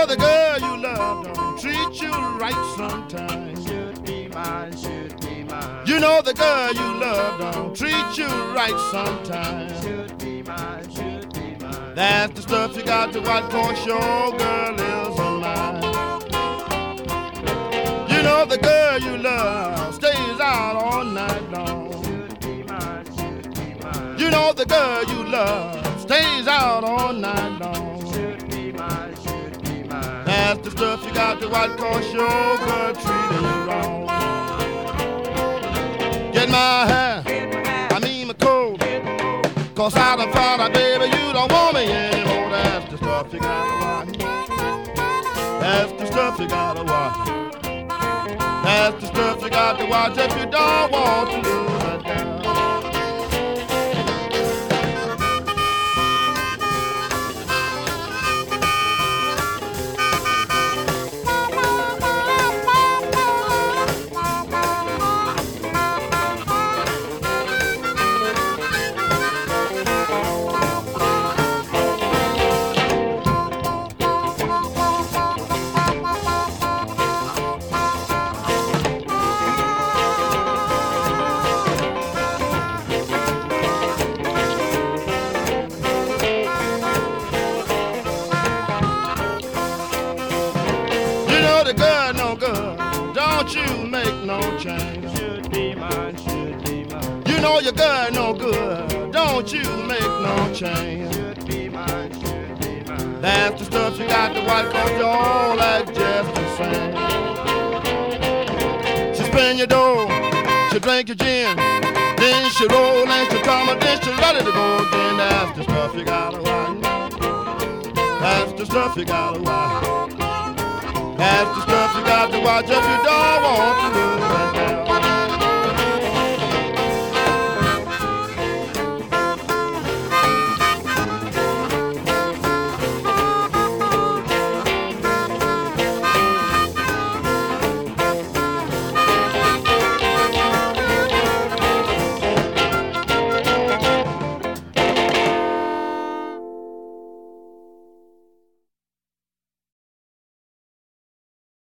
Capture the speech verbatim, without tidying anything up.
know the girl you love don't treat you right sometimes. Should be mine, should be mine. You know the girl you love don't treat you right sometimes. Should be mine, should be mine. That's the stuff you got to watch, 'cause your girl is mine. You know the girl you love stays out all night long. Should be mine, should be mine. You know the girl you love stays out all night long. Should be mine, should be mine. That's the stuff you got to watch, 'cause your girl treating you wrong. Get my hair, I mean my coat, 'cause I done found out, baby, you don't want me anymore. That's the stuff you gotta watch. That's the stuff you gotta watch. That's the stuff you got to watch if you don't want to lose that girl. Don't you make no change. Should be mine, should be mine. You know your girl no good. Don't you make no change. Should be mine, should be mine. That's the stuff you got to watch, 'cause you all act just the same. She spin your dough, she drink your gin, then she roll and she come and then she ready to go again. That's the stuff you gotta watch. That's the stuff you gotta watch. That's the stuff you got to watch if you don't want to lose that girl.